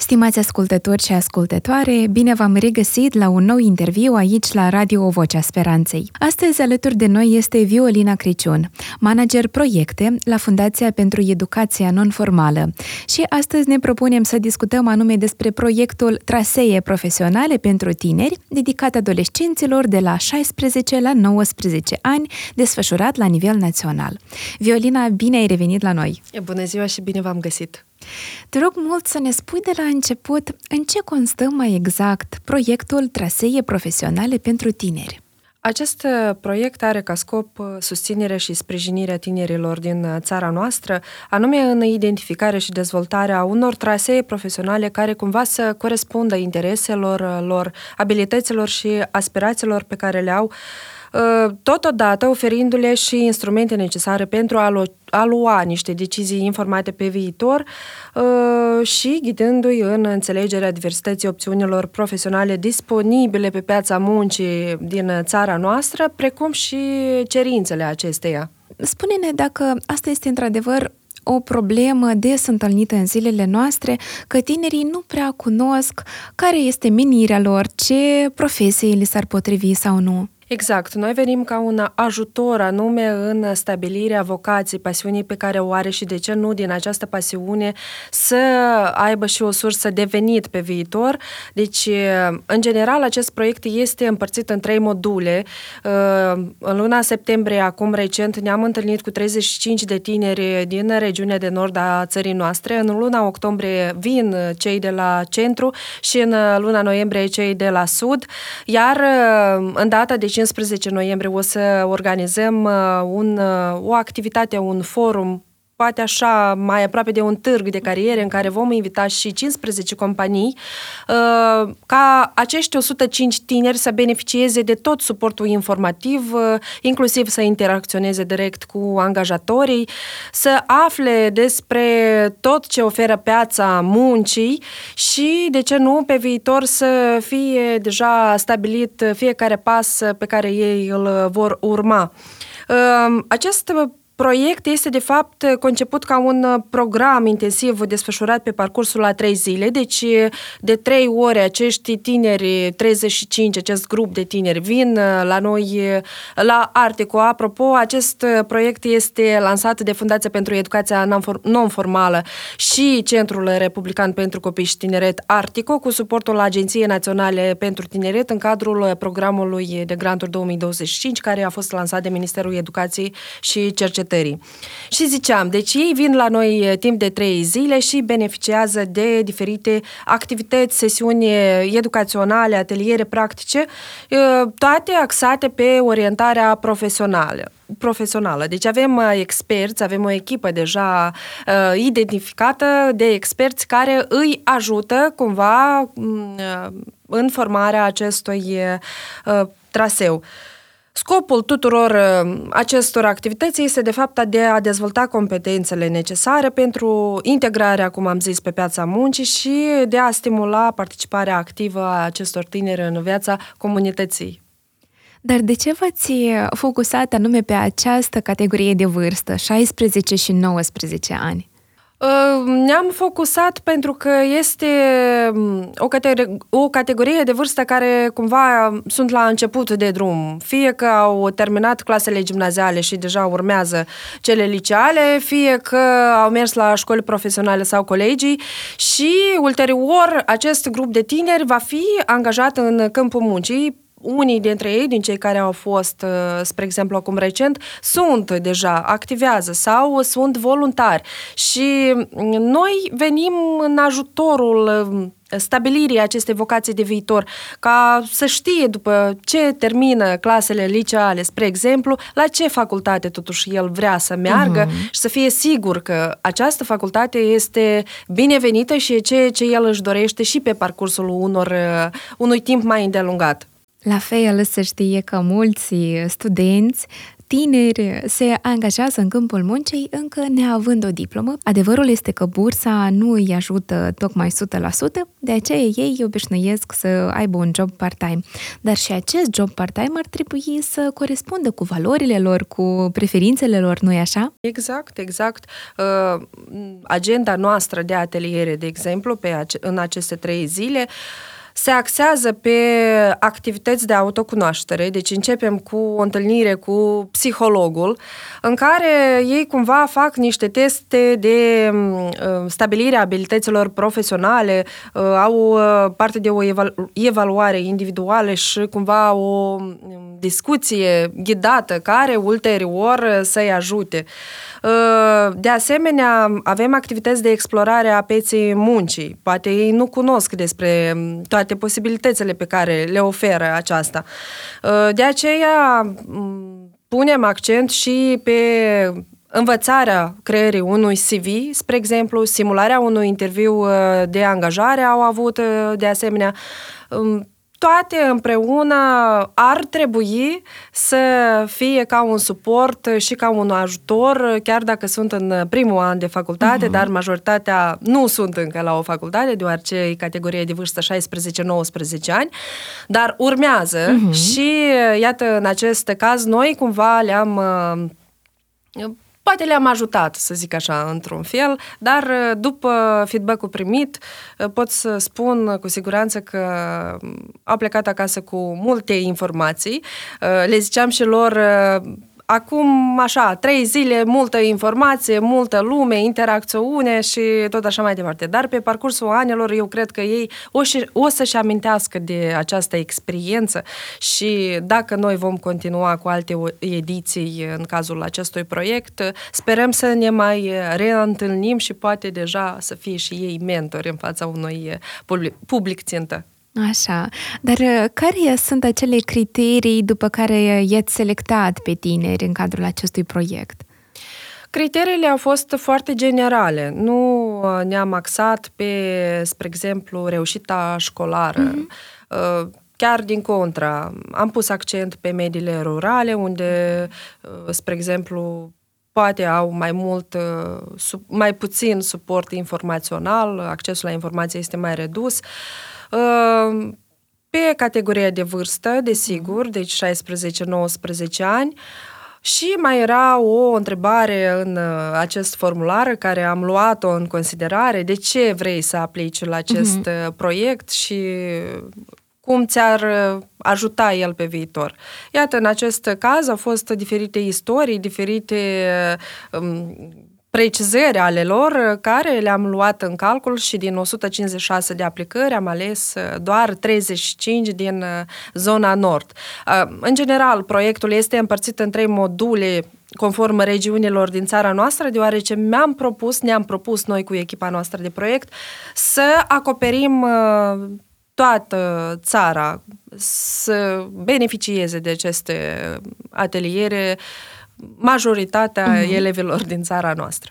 Stimați ascultători și ascultătoare, bine v-am regăsit la un nou interviu aici la Radio Vocea Speranței. Astăzi alături de noi este Violina Criciun, manager proiecte la Fundația pentru Educația Non-Formală. Și astăzi ne propunem să discutăm anume despre proiectul Trasee Profesionale pentru Tineri, dedicat adolescenților de la 16 la 19 ani, desfășurat la nivel național. Violina, bine ai revenit la noi! Bună ziua și bine v-am găsit! Te rog mult să ne spui de la început în ce constă mai exact proiectul Trasee Profesionale pentru Tineri. Acest proiect are ca scop susținerea și sprijinirea tinerilor din țara noastră, anume în identificarea și dezvoltarea unor trasee profesionale care cumva să corespundă intereselor lor, abilităților și aspirațiilor pe care le au, totodată oferindu-le și instrumente necesare pentru a lua niște decizii informate pe viitor și ghidându-i în înțelegerea diversității opțiunilor profesionale disponibile pe piața muncii din țara noastră, precum și cerințele acesteia. Spune-ne dacă asta este într-adevăr o problemă des întâlnită în zilele noastre, că tinerii nu prea cunosc care este menirea lor, ce profesie li s-ar potrivi sau nu. Exact. Noi venim ca un ajutor anume în stabilirea vocației, pasiunii pe care o are și de ce nu din această pasiune să aibă și o sursă de venit pe viitor. Deci, în general, acest proiect este împărțit în 3 module. În luna septembrie, acum recent, ne-am întâlnit cu 35 de tineri din regiunea de nord a țării noastre. În luna octombrie vin cei de la centru și în luna noiembrie cei de la sud. Iar în data de 15 noiembrie o să organizăm o activitate, un forum, poate așa mai aproape de un târg de cariere în care vom invita și 15 companii ca acești 105 tineri să beneficieze de tot suportul informativ, inclusiv să interacționeze direct cu angajatorii, să afle despre tot ce oferă piața muncii și, de ce nu, pe viitor să fie deja stabilit fiecare pas pe care ei îl vor urma. Acest proiect este, de fapt, conceput ca un program intensiv desfășurat pe parcursul a 3 zile, deci de 3 ore acești tineri, 35, acest grup de tineri vin la noi, la Artico. Apropo, acest proiect este lansat de Fundația pentru Educația Non-Formală și Centrul Republican pentru Copii și Tineret Artico, cu suportul Agenției Naționale pentru Tineret în cadrul programului de granturi 2025, care a fost lansat de Ministerul Educației și Cercetării. Și ziceam, deci ei vin la noi timp de 3 zile și beneficiază de diferite activități, sesiuni educaționale, ateliere practice, toate axate pe orientarea profesională. Deci avem experți, avem o echipă deja identificată de experți care îi ajută cumva în formarea acestui traseu. Scopul tuturor acestor activități este, de fapt, de a dezvolta competențele necesare pentru integrarea, cum am zis, pe piața muncii și de a stimula participarea activă a acestor tineri în viața comunității. Dar de ce v-ați focusat anume pe această categorie de vârstă, 16 și 19 ani? Ne-am focusat pentru că este o categorie de vârstă care cumva sunt la început de drum. Fie că au terminat clasele gimnaziale și deja urmează cele liceale, fie că au mers la școli profesionale sau colegii și ulterior acest grup de tineri va fi angajat în câmpul muncii. Unii dintre ei, din cei care au fost, spre exemplu, acum recent, sunt deja, activează sau sunt voluntari și noi venim în ajutorul stabilirii acestei vocații de viitor, ca să știe după ce termină clasele liceale, spre exemplu, la ce facultate totuși el vrea să meargă și să fie sigur că această facultate este binevenită și e ceea ce el își dorește și pe parcursul unui timp mai îndelungat. La fel se știe că mulți studenți tineri se angajează în câmpul muncii încă neavând o diplomă. Adevărul este că bursa nu îi ajută tocmai 100%, de aceea ei obișnuiesc să aibă un job part-time. Dar și acest job part-time ar trebui să corespundă cu valorile lor, cu preferințele lor, nu-i așa? Exact. Agenda noastră de ateliere, de exemplu, în aceste 3 zile, se axează pe activități de autocunoaștere, deci începem cu o întâlnire cu psihologul, în care ei cumva fac niște teste de stabilire a abilităților profesionale, au parte de o evaluare individuală și cumva o discuție ghidată care ulterior să-i ajute. De asemenea, avem activități de explorare a pieței muncii. Poate ei nu cunosc despre toate posibilitățile pe care le oferă aceasta. De aceea punem accent și pe învățarea creării unui CV, spre exemplu, simularea unui interviu de angajare au avut de asemenea. Toate împreună ar trebui să fie ca un suport și ca un ajutor, chiar dacă sunt în primul an de facultate, dar majoritatea nu sunt încă la o facultate, deoarece e categoria de vârstă 16-19 ani, dar urmează și, iată, în acest caz, noi cumva poate le-am ajutat, să zic așa, într-un fel, dar după feedback-ul primit, pot să spun cu siguranță că au plecat acasă cu multe informații. Le ziceam și lor, acum, așa, 3 zile, multă informație, multă lume, interacțiune și tot așa mai departe. Dar pe parcursul anilor, eu cred că ei o să-și amintească de această experiență și dacă noi vom continua cu alte ediții în cazul acestui proiect, sperăm să ne mai reîntâlnim și poate deja să fie și ei mentori în fața unui public țintă. Așa, dar care sunt acele criterii după care i-ați selectat pe tineri în cadrul acestui proiect? Criteriile au fost foarte generale. Nu ne-am axat pe, spre exemplu, reușita școlară. Chiar din contra, am pus accent pe mediile rurale, unde, spre exemplu, poate au mai puțin suport informațional, accesul la informație este mai redus. Pe categoria de vârstă, desigur, deci 16-19 ani, și mai era o întrebare în acest formular care am luat-o în considerare, de ce vrei să aplici la acest proiect și cum ți-ar ajuta el pe viitor. Iată, în acest caz au fost diferite istorii, diferite precizări ale lor, care le-am luat în calcul și din 156 de aplicări am ales doar 35 din zona nord. În general, proiectul este împărțit în 3 module conform regiunilor din țara noastră, deoarece ne-am propus noi cu echipa noastră de proiect să acoperim toată țara, să beneficieze de aceste ateliere majoritatea elevilor din țara noastră.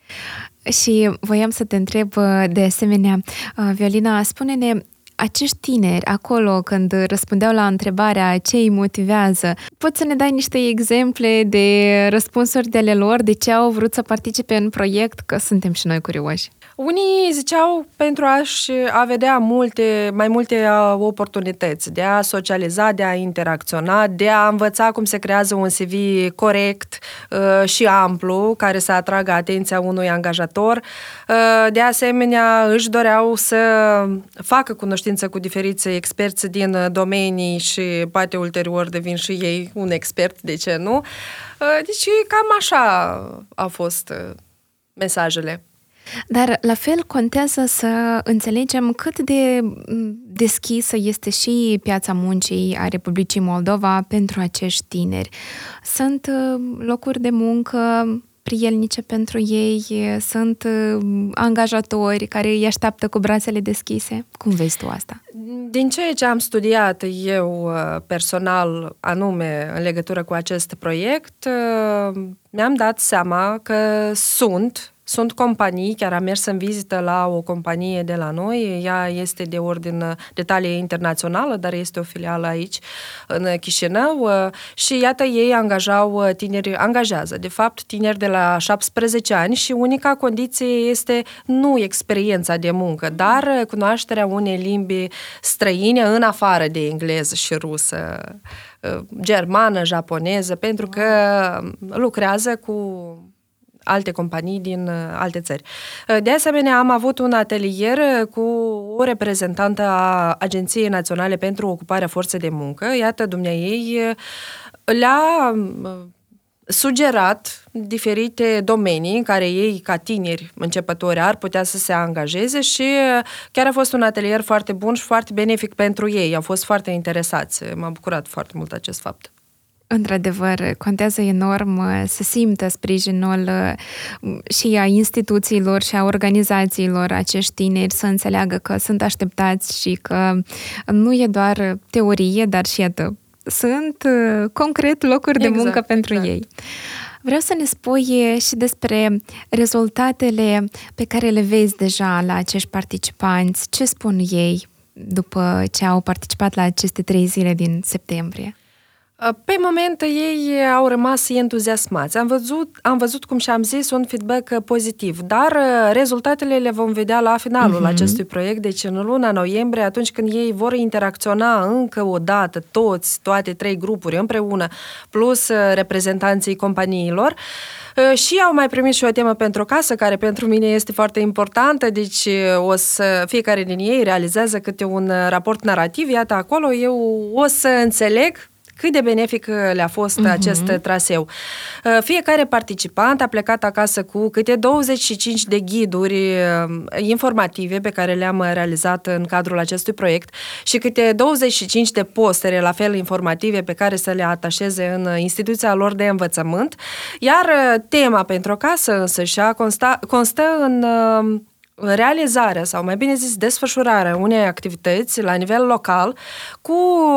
Și voiam să te întreb de asemenea, Violina, spune-ne, acești tineri acolo, când răspundeau la întrebarea ce îi motivează, poți să ne dai niște exemple de răspunsuri de ale lor, de ce au vrut să participe în proiect, că suntem și noi curioși? Unii ziceau pentru a vedea mai multe oportunități de a socializa, de a interacționa, de a învăța cum se creează un CV corect și amplu, care să atragă atenția unui angajator. De asemenea, își doreau să facă cunoștință cu diferiți experți din domenii și poate ulterior devin și ei un expert, de ce nu? Deci cam așa au fost mesajele. Dar la fel contează să înțelegem cât de deschisă este și piața muncii a Republicii Moldova pentru acești tineri. Sunt locuri de muncă prielnice pentru ei, sunt angajatori care îi așteaptă cu brațele deschise. Cum vezi tu asta? Din ceea ce am studiat eu personal, anume în legătură cu acest proiect, mi-am dat seama că sunt Sunt companii, chiar am mers în vizită la o companie de la noi, ea este de ordin de talie internațională, dar este o filială aici, în Chișinău, și iată, ei angajează, de fapt, tineri de la 17 ani și unica condiție este nu experiența de muncă, dar cunoașterea unei limbi străine în afară de engleză și rusă, germană, japoneză, pentru că lucrează cu alte companii din alte țări. De asemenea, am avut un atelier cu o reprezentantă a Agenției Naționale pentru Ocuparea Forței de Muncă. Iată, dumneaei le-a sugerat diferite domenii în care ei, ca tineri începători, ar putea să se angajeze și chiar a fost un atelier foarte bun și foarte benefic pentru ei. Au fost foarte interesați. M-a bucurat foarte mult acest fapt. Într-adevăr, contează enorm să simtă sprijinul și a instituțiilor și a organizațiilor acești tineri, să înțeleagă că sunt așteptați și că nu e doar teorie, dar și iată, sunt concret locuri de muncă pentru ei. Vreau să ne spui și despre rezultatele pe care le vezi deja la acești participanți. Ce spun ei după ce au participat la aceste 3 zile din septembrie? Pe moment ei au rămas entuziasmați. Am văzut, cum și-am zis, un feedback pozitiv, dar rezultatele le vom vedea la finalul acestui proiect, deci în luna noiembrie, atunci când ei vor interacționa încă o dată, toate 3 grupuri împreună, plus reprezentanții companiilor. Și au mai primit și o temă pentru casă, care pentru mine este foarte importantă, deci fiecare din ei realizează câte un raport narrativ, iată acolo eu o să înțeleg cât de benefic le-a fost acest traseu. Fiecare participant a plecat acasă cu câte 25 de ghiduri informative pe care le-am realizat în cadrul acestui proiect și câte 25 de postere, la fel informative, pe care să le atașeze în instituția lor de învățământ. Iar tema pentru acasă însă constă în realizarea, sau mai bine zis, desfășurarea unei activități la nivel local cu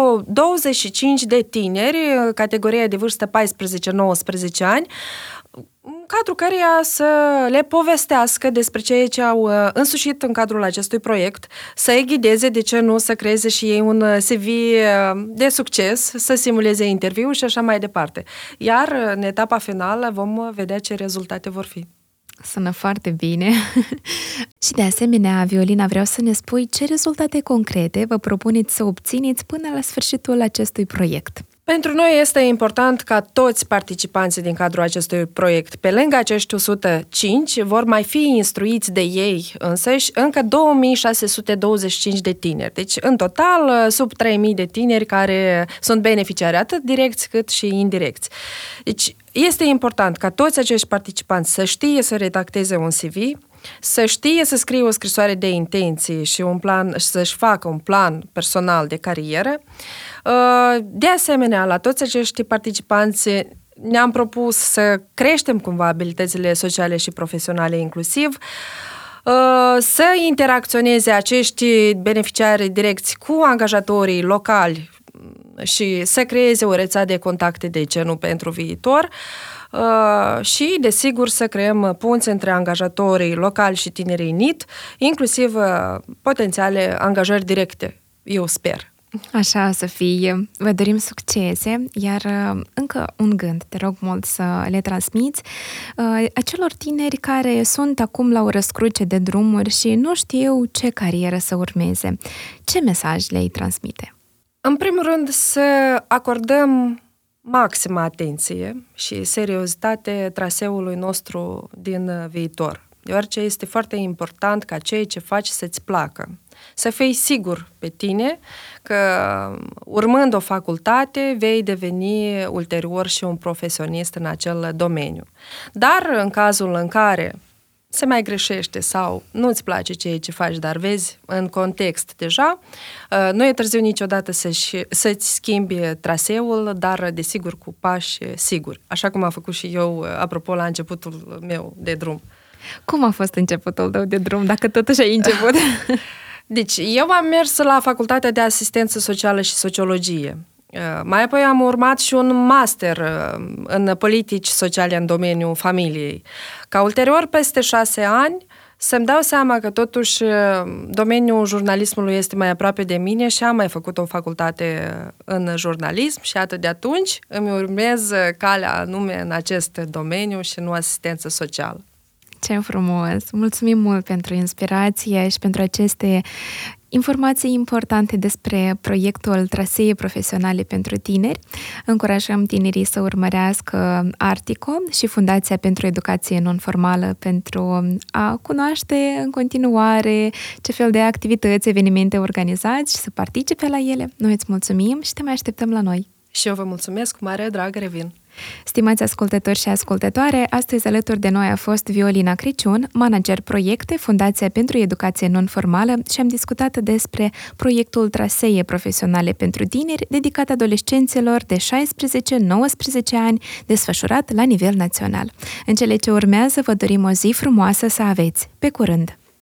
25 de tineri, categoria de vârstă 14-19 ani, în cadrul căreia să le povestească despre ceea ce au însușit în cadrul acestui proiect, să-i ghideze, de ce nu, să creeze și ei un CV de succes, să simuleze interviul și așa mai departe. Iar în etapa finală vom vedea ce rezultate vor fi. Sună foarte bine. Și de asemenea, Violina, vreau să ne spui ce rezultate concrete vă propuneți să obțineți până la sfârșitul acestui proiect. Pentru noi este important ca toți participanții din cadrul acestui proiect, pe lângă acești 105, vor mai fi instruiți de ei însăși încă 2625 de tineri. Deci, în total, sub 3000 de tineri care sunt beneficiari atât direcți cât și indirecți. Deci, este important ca toți acești participanți să știe să redacteze un CV, să știe să scrie o scrisoare de intenții și un plan, să-și facă un plan personal de carieră. De asemenea, la toți acești participanți ne-am propus să creștem cumva abilitățile sociale și profesionale inclusiv, să interacționeze acești beneficiari direcți cu angajatorii locali și să creeze o rețea de contacte, de ce nu, pentru viitor, și, desigur, să creăm punți între angajatorii locali și tinerii NEET, inclusiv potențiale angajări directe, eu sper. Așa o să fie. Vă dorim succese, iar încă un gând, te rog mult să le transmiți acelor tineri care sunt acum la o răscruce de drumuri și nu știu ce carieră să urmeze. Ce mesaj le-ai transmite? În primul rând, să acordăm maximă atenție și seriozitate traseului nostru din viitor, deoarece este foarte important ca ceea ce faci să-ți placă. Să fii sigur pe tine că, urmând o facultate, vei deveni ulterior și un profesionist în acel domeniu. Dar în cazul în care se mai greșește sau nu-ți place ceea ce faci, dar vezi în context deja, nu e târziu niciodată să-ți schimbi traseul, dar desigur cu pași siguri, așa cum am făcut și eu, apropo, la începutul meu de drum. Cum a fost începutul tău de drum, dacă totuși ai început? Deci, eu am mers la Facultatea de Asistență Socială și Sociologie. Mai apoi am urmat și un master în politici sociale în domeniul familiei. Ca ulterior, peste 6 ani, să-mi dau seama că totuși domeniul jurnalismului este mai aproape de mine și am mai făcut o facultate în jurnalism și atât de atunci îmi urmez calea anume în acest domeniu și nu asistență socială. Ce frumos! Mulțumim mult pentru inspirație și pentru aceste informații importante despre proiectul Trasee Profesionale pentru Tineri. Încurajăm tinerii să urmărească Artico și Fundația pentru Educație Non-Formală pentru a cunoaște în continuare ce fel de activități, evenimente organizați și să participe la ele. Noi îți mulțumim și te mai așteptăm la noi. Și eu vă mulțumesc, cu mare drag revin. Stimați ascultători și ascultătoare, astăzi alături de noi a fost Violina Criciun, manager proiecte, Fundația pentru Educație Non-Formală, și am discutat despre proiectul Trasee Profesionale pentru Tineri, dedicat adolescenților de 16-19 ani, desfășurat la nivel național. În cele ce urmează, vă dorim o zi frumoasă să aveți. Pe curând!